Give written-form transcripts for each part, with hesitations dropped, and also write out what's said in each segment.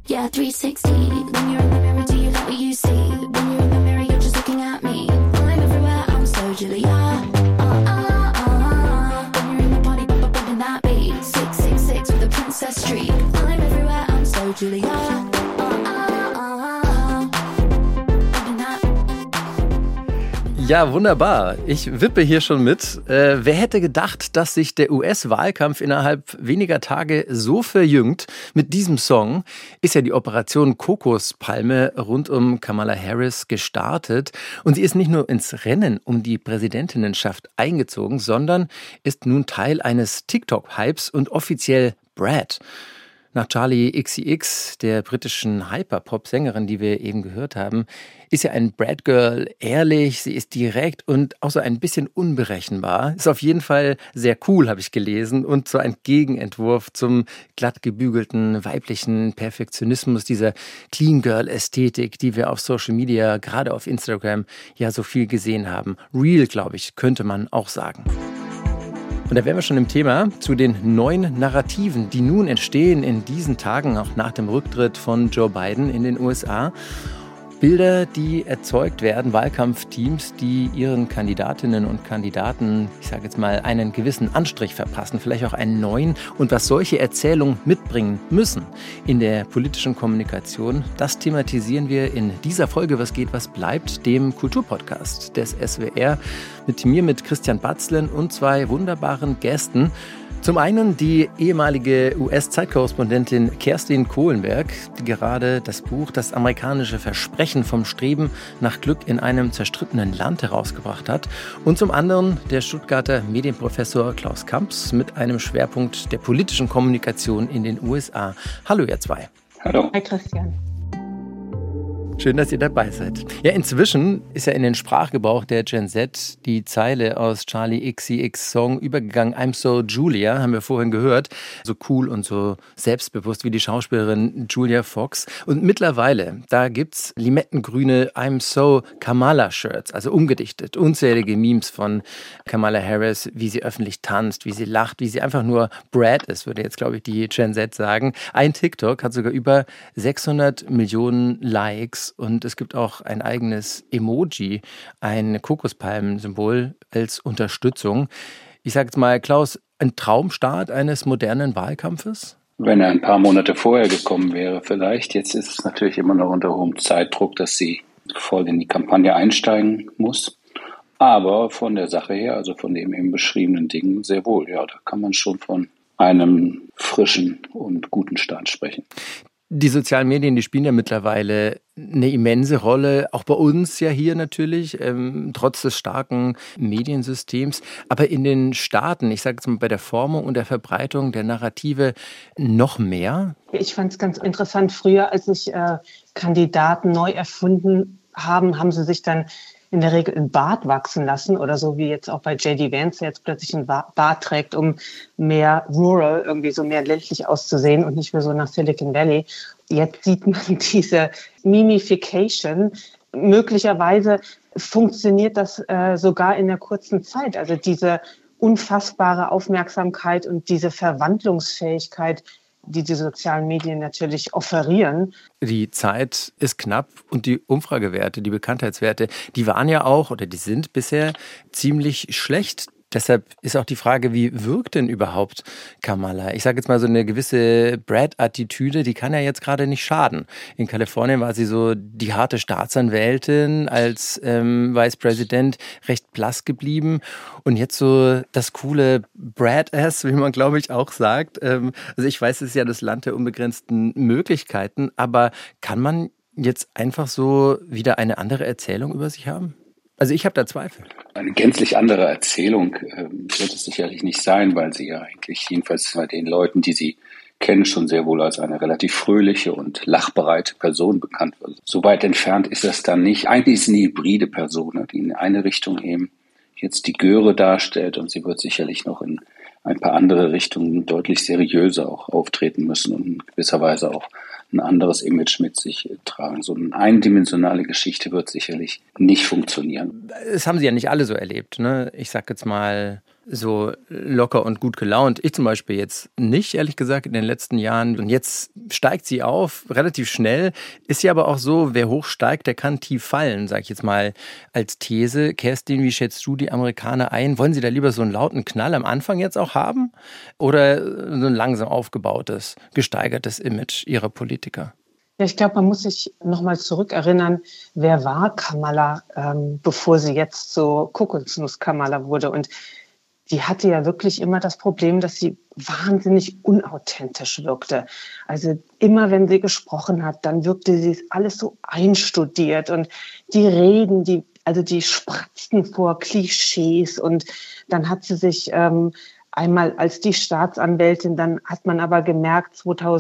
Yeah, 360. When you're in the mirror, do you like what you see? When you're in the mirror, you're just looking at me. I'm everywhere, I'm so Julia. When you're in the party, bumping that beat. 666 with a princess streak. I'm everywhere, I'm so Julia. Ja, wunderbar. Ich wippe hier schon mit. Wer hätte gedacht, dass sich der US-Wahlkampf innerhalb weniger Tage so verjüngt? Mit diesem Song ist ja die Operation Kokospalme rund um Kamala Harris gestartet. Und sie ist nicht nur ins Rennen um die Präsidentinnenschaft eingezogen, sondern ist nun Teil eines TikTok-Hypes und offiziell Brat. Nach Charli XCX, der britischen Hyperpop-Sängerin, die wir eben gehört haben, ist ja ein Brat-Girl ehrlich, sie ist direkt und auch so ein bisschen unberechenbar. Ist auf jeden Fall sehr cool, habe ich gelesen, und so ein Gegenentwurf zum glatt gebügelten weiblichen Perfektionismus, dieser Clean-Girl-Ästhetik, die wir auf Social Media, gerade auf Instagram, ja so viel gesehen haben. Real, glaube ich, könnte man auch sagen. Und da wären wir schon im Thema zu den neuen Narrativen, die nun entstehen in diesen Tagen, auch nach dem Rücktritt von Joe Biden in den USA. Bilder, die erzeugt werden, Wahlkampfteams, die ihren Kandidatinnen und Kandidaten, ich sage jetzt mal, einen gewissen Anstrich verpassen, vielleicht auch einen neuen. Und was solche Erzählungen mitbringen müssen in der politischen Kommunikation, das thematisieren wir in dieser Folge Was geht, was bleibt, dem Kulturpodcast des SWR mit mir, mit Christian Batzlen und zwei wunderbaren Gästen. Zum einen die ehemalige US-Zeitkorrespondentin Kerstin Kohlenberg, die gerade das Buch Das amerikanische Versprechen vom Streben nach Glück in einem zerstrittenen Land herausgebracht hat. Und zum anderen der Stuttgarter Medienprofessor Klaus Kamps mit einem Schwerpunkt der politischen Kommunikation in den USA. Hallo ihr zwei. Hallo. Hi Christian. Schön, dass ihr dabei seid. Ja, inzwischen ist ja in den Sprachgebrauch der Gen Z die Zeile aus Charli XCX Song übergegangen. I'm so Julia, haben wir vorhin gehört. So cool und so selbstbewusst wie die Schauspielerin Julia Fox. Und mittlerweile, da gibt's limettengrüne I'm so Kamala Shirts, also umgedichtet. Unzählige Memes von Kamala Harris, wie sie öffentlich tanzt, wie sie lacht, wie sie einfach nur Brat ist, würde jetzt, glaube ich, die Gen Z sagen. Ein TikTok hat sogar über 600 Millionen Likes. Und es gibt auch ein eigenes Emoji, ein Kokospalmen-Symbol als Unterstützung. Ich sage jetzt mal, Klaus, ein Traumstart eines modernen Wahlkampfes? Wenn er ein paar Monate vorher gekommen wäre vielleicht. Jetzt ist es natürlich immer noch unter hohem Zeitdruck, dass sie voll in die Kampagne einsteigen muss. Aber von der Sache her, also von dem eben beschriebenen Ding, sehr wohl. Ja, da kann man schon von einem frischen und guten Start sprechen. Die sozialen Medien, die spielen ja mittlerweile eine immense Rolle, auch bei uns ja hier natürlich, trotz des starken Mediensystems. Aber in den Staaten, ich sage jetzt mal bei der Formung und der Verbreitung der Narrative noch mehr? Ich fand es ganz interessant, früher, als sich Kandidaten neu erfunden haben, haben sie sich dann in der Regel einen Bart wachsen lassen oder so wie jetzt auch bei J.D. Vance, der jetzt plötzlich einen Bart trägt, um mehr rural, irgendwie so mehr ländlich auszusehen und nicht mehr so nach Silicon Valley. Jetzt sieht man diese Mimification. Möglicherweise funktioniert das sogar in der kurzen Zeit. Also diese unfassbare Aufmerksamkeit und diese Verwandlungsfähigkeit, die sozialen Medien natürlich offerieren. Die Zeit ist knapp und die Umfragewerte, die Bekanntheitswerte, die waren ja auch oder die sind bisher ziemlich schlecht. Deshalb ist auch die Frage, wie wirkt denn überhaupt Kamala? Ich sage jetzt mal so eine gewisse Brat-Attitüde, die kann ja jetzt gerade nicht schaden. In Kalifornien war sie so die harte Staatsanwältin, als Vice President recht blass geblieben. Und jetzt so das coole Brat-Ass, wie man glaube ich auch sagt. Also ich weiß, es ist ja das Land der unbegrenzten Möglichkeiten, aber kann man jetzt einfach so wieder eine andere Erzählung über sich haben? Also ich habe da Zweifel. Eine gänzlich andere Erzählung wird es sicherlich nicht sein, weil sie ja eigentlich, jedenfalls bei den Leuten, die sie kennen, schon sehr wohl als eine relativ fröhliche und lachbereite Person bekannt wird. So weit entfernt ist das dann nicht. Eigentlich ist es eine hybride Person, die in eine Richtung eben jetzt die Göre darstellt und sie wird sicherlich noch in ein paar andere Richtungen deutlich seriöser auch auftreten müssen und in gewisser Weise auch ein anderes Image mit sich tragen. So eine eindimensionale Geschichte wird sicherlich nicht funktionieren. Das haben sie ja nicht alle so erlebt, ne? Ich sag jetzt mal so locker und gut gelaunt. Ich zum Beispiel jetzt nicht, ehrlich gesagt, in den letzten Jahren. Und jetzt steigt sie auf, relativ schnell. Ist ja aber auch so, wer hoch steigt, der kann tief fallen, sage ich jetzt mal als These. Kerstin, wie schätzt du die Amerikaner ein? Wollen sie da lieber so einen lauten Knall am Anfang jetzt auch haben? Oder so ein langsam aufgebautes, gesteigertes Image ihrer Politiker? Ja, ich glaube, man muss sich nochmal zurückerinnern, wer war Kamala, bevor sie jetzt so Kokosnuss-Kamala wurde. Und die hatte ja wirklich immer das Problem, dass sie wahnsinnig unauthentisch wirkte. Also immer, wenn sie gesprochen hat, dann wirkte sie alles so einstudiert. Und die Reden, die spratzten vor Klischees. Und dann hat sie sich einmal als die Staatsanwältin, dann hat man aber gemerkt,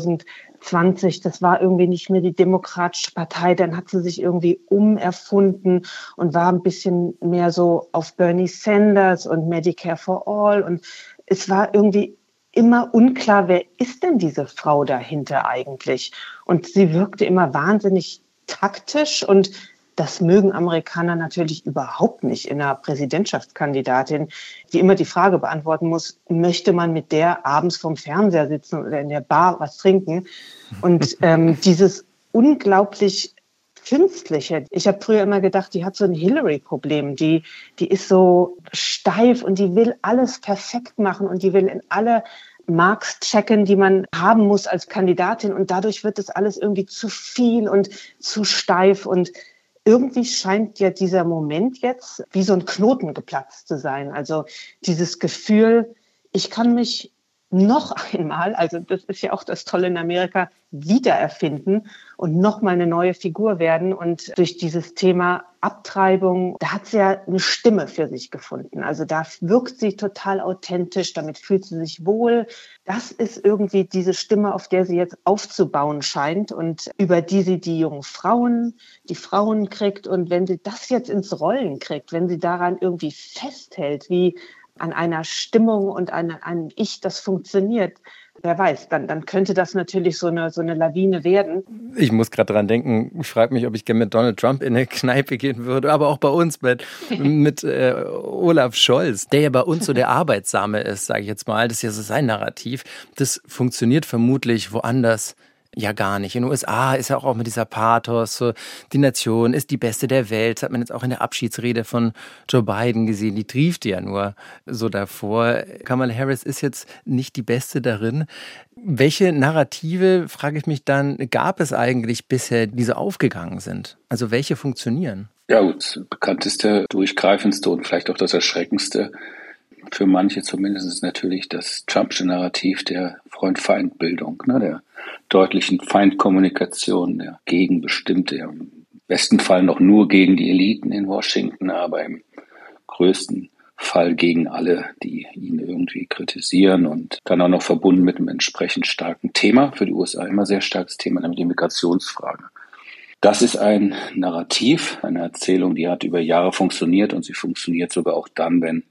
2020, das war irgendwie nicht mehr die Demokratische Partei, dann hat sie sich irgendwie umerfunden und war ein bisschen mehr so auf Bernie Sanders und Medicare for All. Und es war irgendwie immer unklar, wer ist denn diese Frau dahinter eigentlich? Und sie wirkte immer wahnsinnig taktisch, und das mögen Amerikaner natürlich überhaupt nicht in einer Präsidentschaftskandidatin, die immer die Frage beantworten muss, möchte man mit der abends vorm Fernseher sitzen oder in der Bar was trinken? Und dieses unglaublich Künstliche. Ich habe früher immer gedacht, die hat so ein Hillary-Problem. Die ist so steif und die will alles perfekt machen und die will in alle Marks checken, die man haben muss als Kandidatin. Und dadurch wird das alles irgendwie zu viel und zu steif. Und irgendwie scheint ja dieser Moment jetzt wie so ein Knoten geplatzt zu sein. Also dieses Gefühl, ich kann mich noch einmal, also das ist ja auch das Tolle in Amerika, wiedererfinden und nochmal eine neue Figur werden. Und durch dieses Thema Abtreibung, da hat sie ja eine Stimme für sich gefunden. Also da wirkt sie total authentisch, damit fühlt sie sich wohl. Das ist irgendwie diese Stimme, auf der sie jetzt aufzubauen scheint und über die sie die jungen Frauen, die Frauen kriegt. Und wenn sie das jetzt ins Rollen kriegt, wenn sie daran irgendwie festhält, wie an einer Stimmung und an einem Ich, das funktioniert, wer weiß, dann könnte das natürlich so eine Lawine werden. Ich muss gerade dran denken, ich frage mich, ob ich gerne mit Donald Trump in eine Kneipe gehen würde, aber auch bei uns mit Olaf Scholz, der ja bei uns so der Arbeitsame ist, sage ich jetzt mal. Das ist ja so sein Narrativ. Das funktioniert vermutlich woanders ja gar nicht. In den USA ist ja auch mit dieser Pathos, so die Nation ist die beste der Welt. Das hat man jetzt auch in der Abschiedsrede von Joe Biden gesehen. Die triefte ja nur so davor. Kamala Harris ist jetzt nicht die Beste darin. Welche Narrative, frage ich mich dann, gab es eigentlich bisher, die so aufgegangen sind? Also welche funktionieren? Ja gut, das bekannteste, durchgreifendste und vielleicht auch das erschreckendste für manche zumindest ist natürlich das Trumpsche Narrativ der Freund-Feind-Bildung, ne, der deutlichen Feindkommunikation, der gegen bestimmte, ja, im besten Fall noch nur gegen die Eliten in Washington, aber im größten Fall gegen alle, die ihn irgendwie kritisieren, und dann auch noch verbunden mit einem entsprechend starken Thema, für die USA immer sehr starkes Thema, nämlich die Migrationsfrage. Das ist ein Narrativ, eine Erzählung, die hat über Jahre funktioniert, und sie funktioniert sogar auch dann, wenn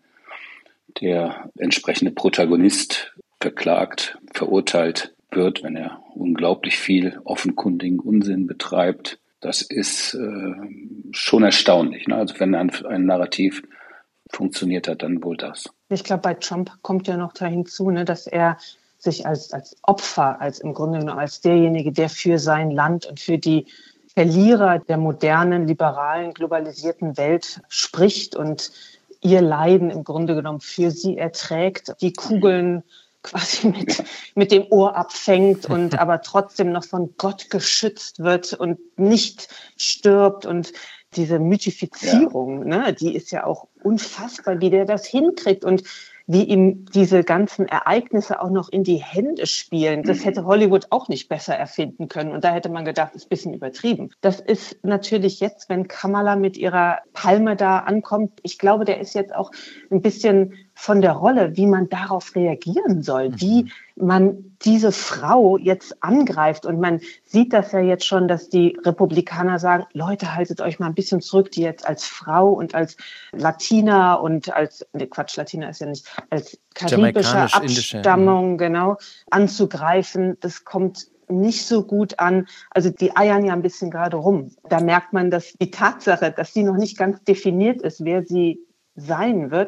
der entsprechende Protagonist verklagt, verurteilt wird, wenn er unglaublich viel offenkundigen Unsinn betreibt. Das ist schon erstaunlich, ne? Also wenn ein Narrativ funktioniert hat, dann wohl das. Ich glaube, bei Trump kommt ja noch da hinzu, ne, dass er sich als Opfer, als im Grunde genommen als derjenige, der für sein Land und für die Verlierer der modernen, liberalen, globalisierten Welt spricht und ihr Leiden im Grunde genommen für sie erträgt, die Kugeln quasi mit dem Ohr abfängt und aber trotzdem noch von Gott geschützt wird und nicht stirbt. Und diese Mythifizierung, ne, die ist ja auch unfassbar, wie der das hinkriegt und wie ihm diese ganzen Ereignisse auch noch in die Hände spielen. Das hätte Hollywood auch nicht besser erfinden können. Und da hätte man gedacht, das ist ein bisschen übertrieben. Das ist natürlich jetzt, wenn Kamala mit ihrer Palme da ankommt, ich glaube, der ist jetzt auch ein bisschen von der Rolle, wie man darauf reagieren soll, wie man diese Frau jetzt angreift. Und man sieht das ja jetzt schon, dass die Republikaner sagen, Leute, haltet euch mal ein bisschen zurück, die jetzt als Frau und als Latina und als, Latina ist ja nicht, als karibische Abstammung, genau, anzugreifen. Das kommt nicht so gut an. Also die eiern ja ein bisschen gerade rum. Da merkt man, dass die Tatsache, dass sie noch nicht ganz definiert ist, wer sie sein wird,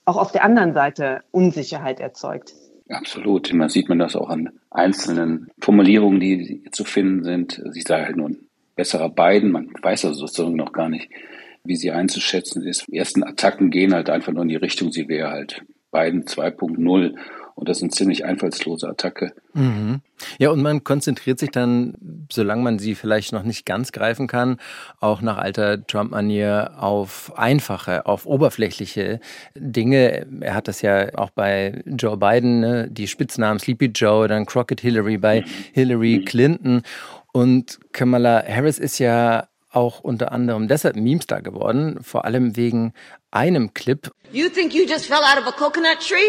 auch auf der anderen Seite Unsicherheit erzeugt. Absolut. Man sieht das auch an einzelnen Formulierungen, die zu finden sind. Sie sei halt nur ein besserer Biden. Man weiß also sozusagen noch gar nicht, wie sie einzuschätzen ist. Die ersten Attacken gehen halt einfach nur in die Richtung, sie wäre halt Biden 2.0. Und das ist eine ziemlich einfallslose Attacke. Mhm. Ja, und man konzentriert sich dann, solange man sie vielleicht noch nicht ganz greifen kann, auch nach alter Trump-Manier auf einfache, auf oberflächliche Dinge. Er hat das ja auch bei Joe Biden, ne? Die Spitznamen Sleepy Joe, dann Crooked Hillary bei Hillary Clinton. Und Kamala Harris ist ja auch unter anderem deshalb Memestar geworden, vor allem wegen einem Clip. You think you just fell out of a coconut tree?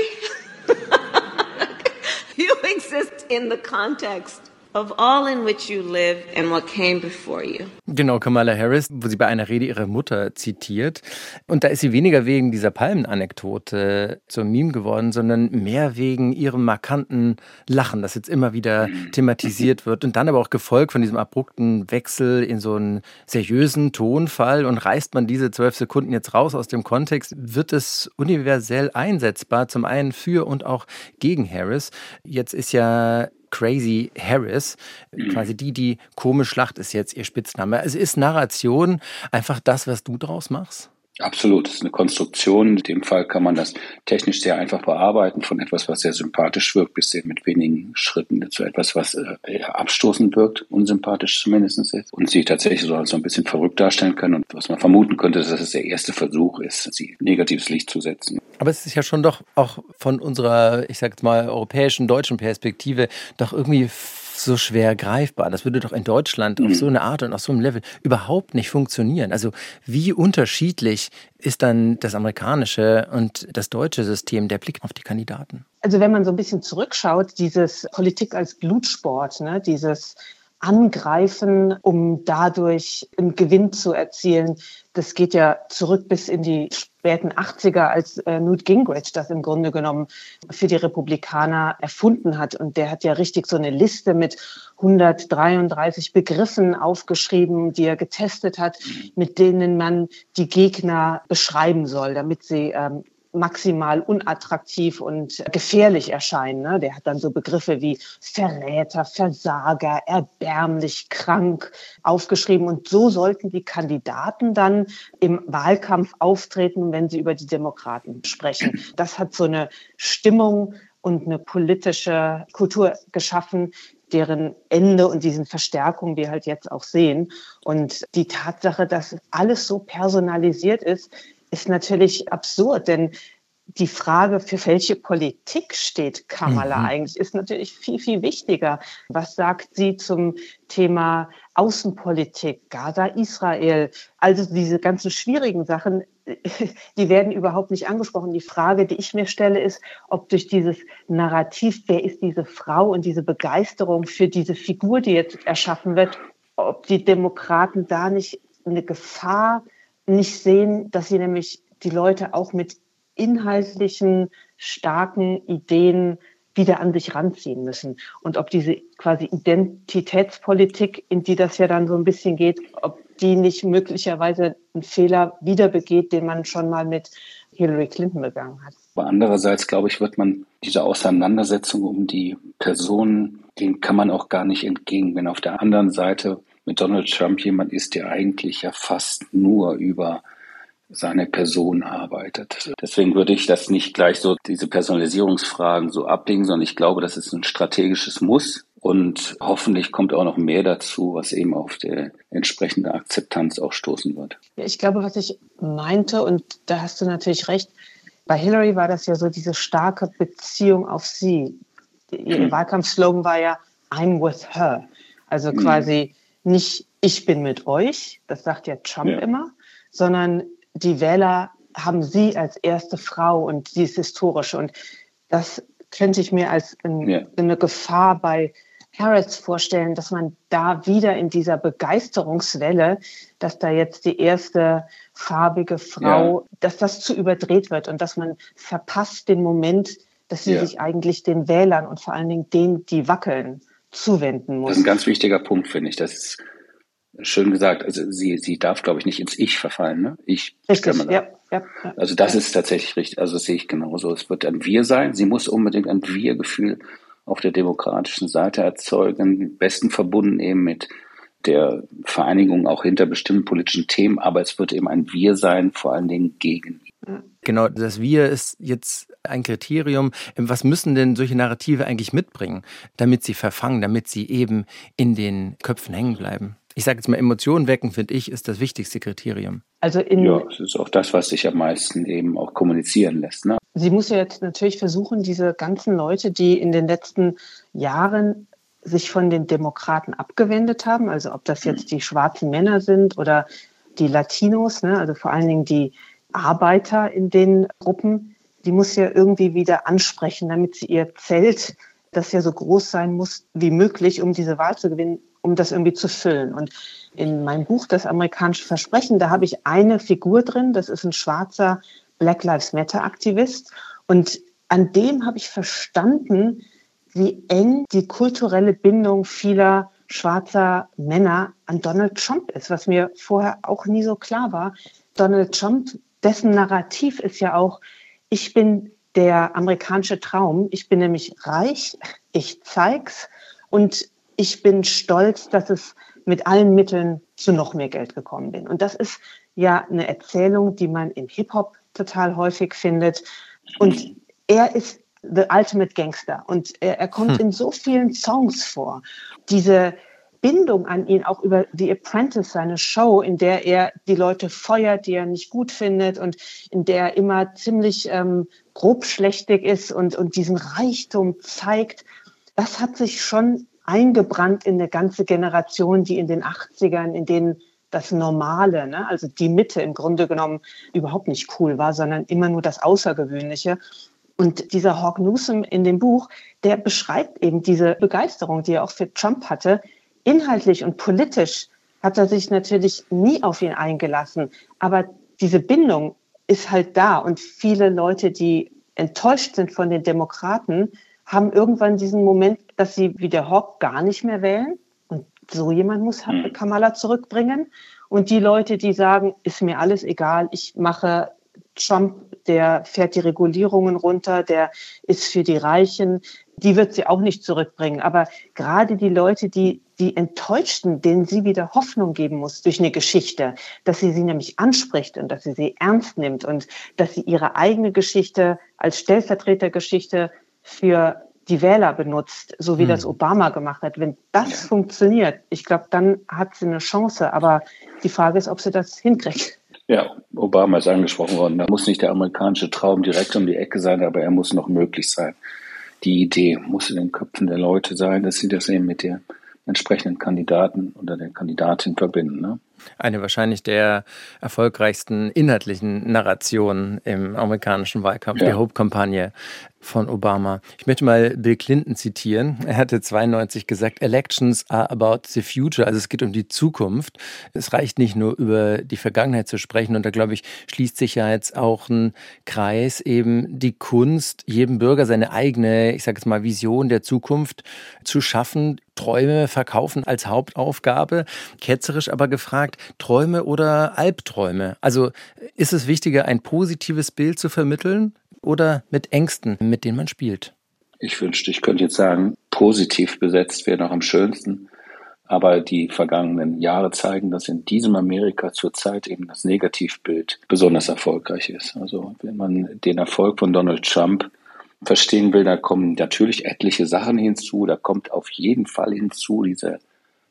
You exist in the context of all in which you live and what came before you. Genau, Kamala Harris, wo sie bei einer Rede ihre Mutter zitiert. Und da ist sie weniger wegen dieser Palmenanekdote zum Meme geworden, sondern mehr wegen ihrem markanten Lachen, das jetzt immer wieder thematisiert wird. Und dann aber auch gefolgt von diesem abrupten Wechsel in so einen seriösen Tonfall. Und reißt man diese 12 Sekunden jetzt raus aus dem Kontext, wird es universell einsetzbar, zum einen für und auch gegen Harris. Jetzt ist ja Crazy Harris, quasi die komisch lacht, ist jetzt ihr Spitzname. Also ist Narration einfach das, was du draus machst? Absolut, das ist eine Konstruktion. In dem Fall kann man das technisch sehr einfach bearbeiten, von etwas, was sehr sympathisch wirkt, bis hin mit wenigen Schritten zu etwas, was eher abstoßend wirkt, unsympathisch zumindest ist, und sie tatsächlich so ein bisschen verrückt darstellen können. Und was man vermuten könnte, dass es der erste Versuch ist, sie negatives Licht zu setzen. Aber es ist ja schon doch auch von unserer, ich sag jetzt mal, europäischen, deutschen Perspektive doch irgendwie so schwer greifbar. Das würde doch in Deutschland auf so eine Art und auf so einem Level überhaupt nicht funktionieren. Also wie unterschiedlich ist dann das amerikanische und das deutsche System, der Blick auf die Kandidaten? Also wenn man so ein bisschen zurückschaut, dieses Politik als Blutsport, ne, dieses Angreifen, um dadurch einen Gewinn zu erzielen, das geht ja zurück bis in die späten 80er, als Newt Gingrich das im Grunde genommen für die Republikaner erfunden hat. Und der hat ja richtig so eine Liste mit 133 Begriffen aufgeschrieben, die er getestet hat, mit denen man die Gegner beschreiben soll, damit sie maximal unattraktiv und gefährlich erscheinen. Ne? Der hat dann so Begriffe wie Verräter, Versager, erbärmlich, krank aufgeschrieben. Und so sollten die Kandidaten dann im Wahlkampf auftreten, wenn sie über die Demokraten sprechen. Das hat so eine Stimmung und eine politische Kultur geschaffen, deren Ende und diesen Verstärkung wir halt jetzt auch sehen. Und die Tatsache, dass alles so personalisiert ist natürlich absurd, denn die Frage, für welche Politik steht Kamala eigentlich, ist natürlich viel, viel wichtiger. Was sagt sie zum Thema Außenpolitik, Gaza, Israel? Also diese ganzen schwierigen Sachen, die werden überhaupt nicht angesprochen. Die Frage, die ich mir stelle, ist, ob durch dieses Narrativ, wer ist diese Frau und diese Begeisterung für diese Figur, die jetzt erschaffen wird, ob die Demokraten da nicht eine Gefahr nicht sehen, dass sie nämlich die Leute auch mit inhaltlichen, starken Ideen wieder an sich ranziehen müssen. Und ob diese quasi Identitätspolitik, in die das ja dann so ein bisschen geht, ob die nicht möglicherweise einen Fehler wieder begeht, den man schon mal mit Hillary Clinton begangen hat. Aber andererseits, glaube ich, wird man diese Auseinandersetzung um die Personen, denen kann man auch gar nicht entgehen, wenn auf der anderen Seite mit Donald Trump jemand ist, der eigentlich ja fast nur über seine Person arbeitet. Deswegen würde ich das nicht gleich so, diese Personalisierungsfragen so ablegen, sondern ich glaube, das ist ein strategisches Muss und hoffentlich kommt auch noch mehr dazu, was eben auf die entsprechende Akzeptanz auch stoßen wird. Ja, ich glaube, was ich meinte, und da hast du natürlich recht, bei Hillary war das ja so diese starke Beziehung auf sie. Ihr Wahlkampfslogan war ja I'm with her. Also quasi nicht ich bin mit euch, das sagt ja Trump immer, sondern die Wähler haben sie als erste Frau und sie ist historisch. Und das könnte ich mir als eine Gefahr bei Harris vorstellen, dass man da wieder in dieser Begeisterungswelle, dass da jetzt die erste farbige Frau, dass das zu überdreht wird und dass man verpasst den Moment, dass sie sich eigentlich den Wählern und vor allen Dingen denen, die wackeln, zuwenden muss. Das ist ein ganz wichtiger Punkt, finde ich. Das ist schön gesagt. Also sie darf, glaube ich, nicht ins Ich verfallen. Ne? Ich Richtig, Ja. Also das ist tatsächlich richtig, also das sehe ich genauso. Es wird ein Wir sein. Sie muss unbedingt ein Wir-Gefühl auf der demokratischen Seite erzeugen, am besten verbunden eben mit der Vereinigung auch hinter bestimmten politischen Themen, aber es wird eben ein Wir sein, vor allen Dingen gegen. Genau, das Wir ist jetzt ein Kriterium. Was müssen denn solche Narrative eigentlich mitbringen, damit sie verfangen, damit sie eben in den Köpfen hängen bleiben? Ich sage jetzt mal, Emotionen wecken, finde ich, ist das wichtigste Kriterium. Also ja, es ist auch das, was sich am meisten eben auch kommunizieren lässt. Ne? Sie muss ja jetzt natürlich versuchen, diese ganzen Leute, die in den letzten Jahren sich von den Demokraten abgewendet haben, also ob das jetzt die schwarzen Männer sind oder die Latinos, ne, also vor allen Dingen die Arbeiter in den Gruppen, die muss ja irgendwie wieder ansprechen, damit sie ihr Zelt, das ja so groß sein muss wie möglich, um diese Wahl zu gewinnen, um das irgendwie zu füllen. Und in meinem Buch Das amerikanische Versprechen, da habe ich eine Figur drin, das ist ein schwarzer Black Lives Matter Aktivist. Und an dem habe ich verstanden, wie eng die kulturelle Bindung vieler schwarzer Männer an Donald Trump ist, was mir vorher auch nie so klar war. Donald Trump, dessen Narrativ ist ja auch, ich bin der amerikanische Traum, ich bin nämlich reich, ich zeig's und ich bin stolz, dass es mit allen Mitteln zu noch mehr Geld gekommen bin. Und das ist ja eine Erzählung, die man im Hip-Hop total häufig findet. Und er ist the ultimate Gangster. Und er kommt in so vielen Songs vor. Diese Bindung an ihn, auch über The Apprentice, seine Show, in der er die Leute feuert, die er nicht gut findet und in der er immer ziemlich grobschlächtig ist und diesen Reichtum zeigt, das hat sich schon eingebrannt in eine ganze Generation, die in den 80ern, in denen das Normale, ne, also die Mitte im Grunde genommen überhaupt nicht cool war, sondern immer nur das Außergewöhnliche. Und dieser Hawk Newsome in dem Buch, der beschreibt eben diese Begeisterung, die er auch für Trump hatte. Inhaltlich und politisch hat er sich natürlich nie auf ihn eingelassen. Aber diese Bindung ist halt da. Und viele Leute, die enttäuscht sind von den Demokraten, haben irgendwann diesen Moment, dass sie wie der Hawk gar nicht mehr wählen. Und so jemand muss Kamala zurückbringen. Und die Leute, die sagen, ist mir alles egal, ich mache Trump, der fährt die Regulierungen runter, der ist für die Reichen, die wird sie auch nicht zurückbringen. Aber gerade die Leute, die Enttäuschten, denen sie wieder Hoffnung geben muss durch eine Geschichte, dass sie nämlich anspricht und dass sie ernst nimmt und dass sie ihre eigene Geschichte als Stellvertretergeschichte für die Wähler benutzt, so wie das Obama gemacht hat. Wenn das funktioniert, ich glaube, dann hat sie eine Chance. Aber die Frage ist, ob sie das hinkriegt. Ja, Obama ist angesprochen worden. Da muss nicht der amerikanische Traum direkt um die Ecke sein, aber er muss noch möglich sein. Die Idee muss in den Köpfen der Leute sein, dass sie das eben mit der entsprechenden Kandidaten oder der Kandidatin verbinden. Ne? Eine wahrscheinlich der erfolgreichsten inhaltlichen Narrationen im amerikanischen Wahlkampf, die Hope-Kampagne von Obama. Ich möchte mal Bill Clinton zitieren. Er hatte 92 gesagt, Elections are about the future, also es geht um die Zukunft. Es reicht nicht nur über die Vergangenheit zu sprechen und da, glaube ich, schließt sich ja jetzt auch ein Kreis, eben die Kunst, jedem Bürger seine eigene, ich sage jetzt mal, Vision der Zukunft zu schaffen, Träume verkaufen als Hauptaufgabe, ketzerisch aber gefragt, Träume oder Albträume? Also ist es wichtiger, ein positives Bild zu vermitteln oder mit Ängsten, mit denen man spielt? Ich wünschte, ich könnte jetzt sagen, positiv besetzt wäre noch am schönsten. Aber die vergangenen Jahre zeigen, dass in diesem Amerika zurzeit eben das Negativbild besonders erfolgreich ist. Also wenn man den Erfolg von Donald Trump verstehen will, da kommen natürlich etliche Sachen hinzu. Da kommt auf jeden Fall hinzu diese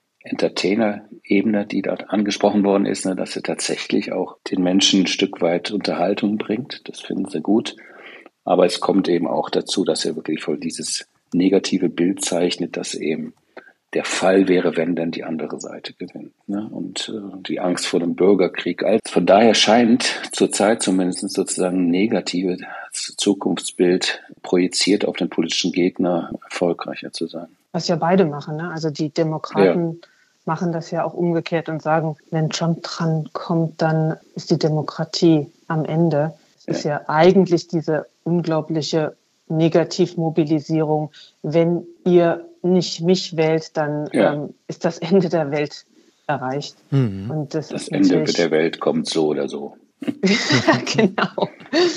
Entertainer-Ebene, die dort angesprochen worden ist, ne, dass er tatsächlich auch den Menschen ein Stück weit Unterhaltung bringt. Das finden sie gut. Aber es kommt eben auch dazu, dass er wirklich voll dieses negative Bild zeichnet, dass eben der Fall wäre, wenn dann die andere Seite gewinnt. Ne? Und die Angst vor dem Bürgerkrieg. Also von daher scheint zurzeit zumindest sozusagen ein negatives Zukunftsbild projiziert auf den politischen Gegner erfolgreicher zu sein. Was ja beide machen. Ne? Also die Demokraten machen das ja auch umgekehrt und sagen, wenn Trump dran kommt, dann ist die Demokratie am Ende. Es ist ja eigentlich diese unglaubliche Negativmobilisierung. Wenn ihr nicht mich wählt, dann ist das Ende der Welt erreicht. Und das Ende der Welt kommt so oder so. Genau.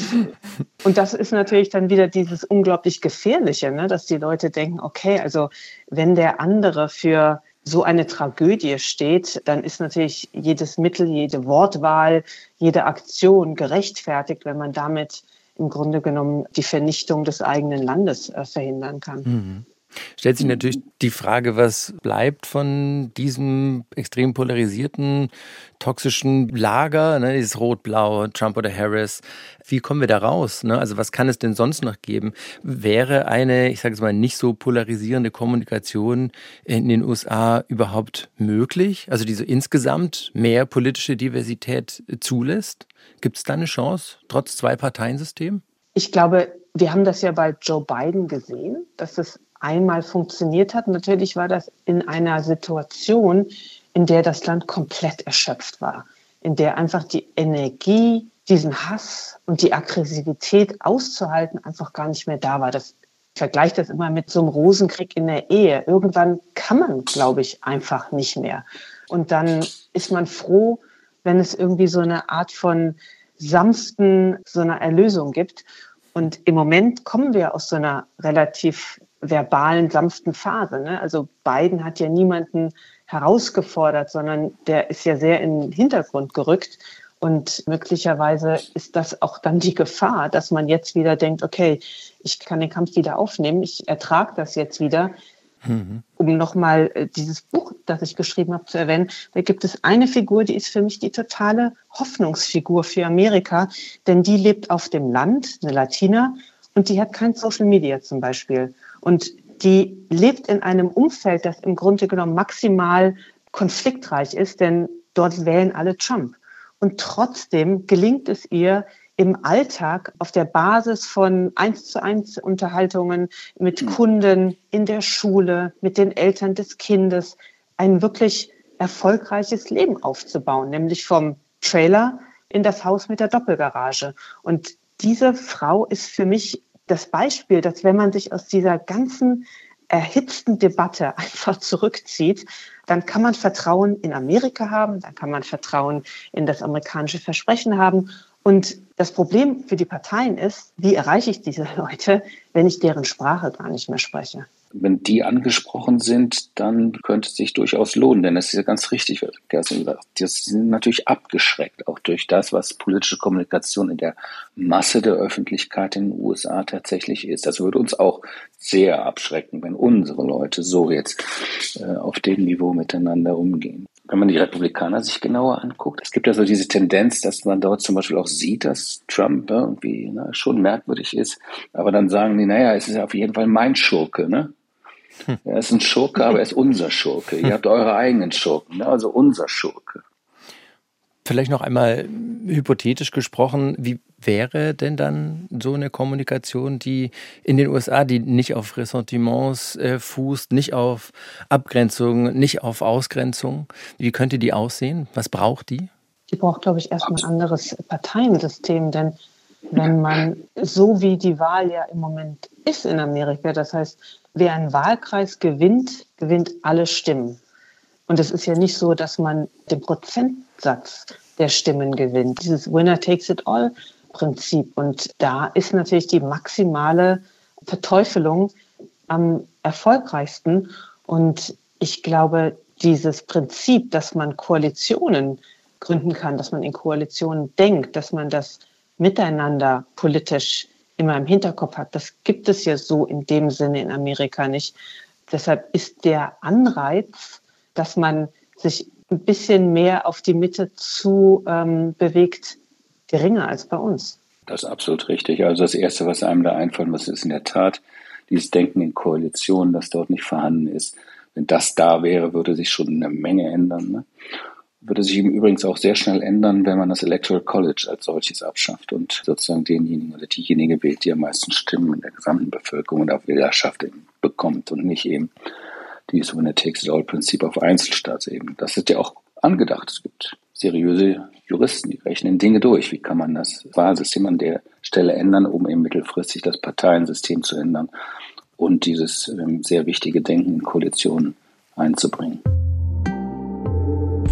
Und das ist natürlich dann wieder dieses unglaublich Gefährliche, ne? Dass die Leute denken, okay, also wenn der andere für so eine Tragödie steht, dann ist natürlich jedes Mittel, jede Wortwahl, jede Aktion gerechtfertigt, wenn man damit im Grunde genommen die Vernichtung des eigenen Landes verhindern kann. Stellt sich natürlich die Frage, was bleibt von diesem extrem polarisierten, toxischen Lager, ne, dieses Rot-Blau, Trump oder Harris. Wie kommen wir da raus? Ne? Also was kann es denn sonst noch geben? Wäre eine, ich sage es mal, nicht so polarisierende Kommunikation in den USA überhaupt möglich? Also die so insgesamt mehr politische Diversität zulässt? Gibt es da eine Chance, trotz Zwei-Parteien-System? Ich glaube, wir haben das ja bei Joe Biden gesehen, dass es einmal funktioniert hat. Natürlich war das in einer Situation, in der das Land komplett erschöpft war, in der einfach die Energie, diesen Hass und die Aggressivität auszuhalten einfach gar nicht mehr da war. Ich vergleiche das immer mit so einem Rosenkrieg in der Ehe. Irgendwann kann man, glaube ich, einfach nicht mehr. Und dann ist man froh, wenn es irgendwie so eine Art von sanften, so einer Erlösung gibt. Und im Moment kommen wir aus so einer relativ verbalen, sanften Phase. Ne? Also Biden hat ja niemanden herausgefordert, sondern der ist ja sehr in den Hintergrund gerückt. Und möglicherweise ist das auch dann die Gefahr, dass man jetzt wieder denkt, okay, ich kann den Kampf wieder aufnehmen, ich ertrage das jetzt wieder. Um nochmal dieses Buch, das ich geschrieben habe, zu erwähnen, da gibt es eine Figur, die ist für mich die totale Hoffnungsfigur für Amerika, denn die lebt auf dem Land, eine Latina, und die hat kein Social Media zum Beispiel. Und die lebt in einem Umfeld, das im Grunde genommen maximal konfliktreich ist, denn dort wählen alle Trump. Und trotzdem gelingt es ihr, im Alltag auf der Basis von 1:1 Unterhaltungen mit Kunden in der Schule, mit den Eltern des Kindes, ein wirklich erfolgreiches Leben aufzubauen, nämlich vom Trailer in das Haus mit der Doppelgarage. Und diese Frau ist für mich das Beispiel, dass wenn man sich aus dieser ganzen erhitzten Debatte einfach zurückzieht, dann kann man Vertrauen in Amerika haben, dann kann man Vertrauen in das amerikanische Versprechen haben. Und das Problem für die Parteien ist, wie erreiche ich diese Leute, wenn ich deren Sprache gar nicht mehr spreche? Wenn die angesprochen sind, dann könnte es sich durchaus lohnen, denn das ist ja ganz richtig, was Kerstin sagt. Die sind natürlich abgeschreckt, auch durch das, was politische Kommunikation in der Masse der Öffentlichkeit in den USA tatsächlich ist. Das würde uns auch sehr abschrecken, wenn unsere Leute so jetzt auf dem Niveau miteinander umgehen. Wenn man die Republikaner sich genauer anguckt, es gibt ja so diese Tendenz, dass man dort zum Beispiel auch sieht, dass Trump irgendwie schon merkwürdig ist, aber dann sagen die, naja, es ist ja auf jeden Fall mein Schurke, ne? Er ist ein Schurke, aber er ist unser Schurke. Ihr habt eure eigenen Schurken, ne? Also unser Schurke. Vielleicht noch einmal hypothetisch gesprochen, wie wäre denn dann so eine Kommunikation, die in den USA, die nicht auf Ressentiments fußt, nicht auf Abgrenzung, nicht auf Ausgrenzung? Wie könnte die aussehen? Was braucht die? Die braucht, glaube ich, erstmal ein anderes Parteiensystem, denn wenn man, so wie die Wahl ja im Moment ist in Amerika, das heißt, wer einen Wahlkreis gewinnt, gewinnt alle Stimmen. Und es ist ja nicht so, dass man den Prozentsatz der Stimmen gewinnt. Dieses Winner-takes-it-all-Prinzip. Und da ist natürlich die maximale Verteufelung am erfolgreichsten. Und ich glaube, dieses Prinzip, dass man Koalitionen gründen kann, dass man in Koalitionen denkt, dass man das Miteinander politisch immer im Hinterkopf hat, das gibt es ja so in dem Sinne in Amerika nicht. Deshalb ist der Anreiz, dass man sich ein bisschen mehr auf die Mitte zu bewegt, geringer als bei uns. Das ist absolut richtig. Also das Erste, was einem da einfällt, was ist in der Tat dieses Denken in Koalitionen, das dort nicht vorhanden ist. Wenn das da wäre, würde sich schon eine Menge ändern. Ne? Würde sich übrigens auch sehr schnell ändern, wenn man das Electoral College als solches abschafft und sozusagen denjenigen oder diejenige wählt, die am meisten Stimmen in der gesamten Bevölkerung und auf Wählerschaft bekommt und nicht eben dieses Winner-takes-it-all-Prinzip auf Einzelstaatsebene. Das ist ja auch angedacht. Es gibt seriöse Juristen, die rechnen Dinge durch. Wie kann man das Wahlsystem an der Stelle ändern, um eben mittelfristig das Parteiensystem zu ändern und dieses sehr wichtige Denken in Koalitionen einzubringen.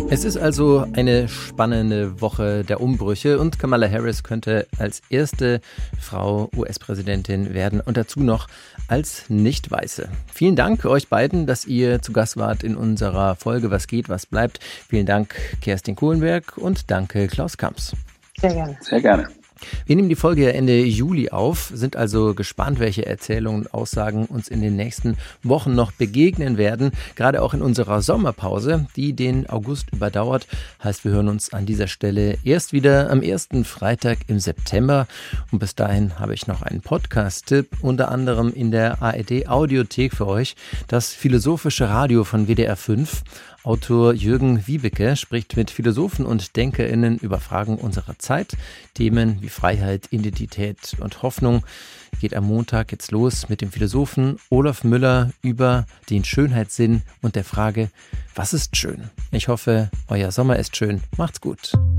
Es ist also eine spannende Woche der Umbrüche und Kamala Harris könnte als erste Frau US-Präsidentin werden und dazu noch als Nicht-Weiße. Vielen Dank euch beiden, dass ihr zu Gast wart in unserer Folge Was geht, was bleibt. Vielen Dank Kerstin Kohlenberg und danke Klaus Kamps. Sehr gerne. Sehr gerne. Wir nehmen die Folge ja Ende Juli auf, sind also gespannt, welche Erzählungen und Aussagen uns in den nächsten Wochen noch begegnen werden. Gerade auch in unserer Sommerpause, die den August überdauert. Heißt, wir hören uns an dieser Stelle erst wieder am ersten Freitag im September. Und bis dahin habe ich noch einen Podcast-Tipp, unter anderem in der ARD-Audiothek für euch. Das Philosophische Radio von WDR 5. Autor Jürgen Wiebeke spricht mit Philosophen und DenkerInnen über Fragen unserer Zeit. Themen wie Freiheit, Identität und Hoffnung. Geht am Montag jetzt los mit dem Philosophen Olaf Müller über den Schönheitssinn und der Frage, was ist schön? Ich hoffe, euer Sommer ist schön. Macht's gut.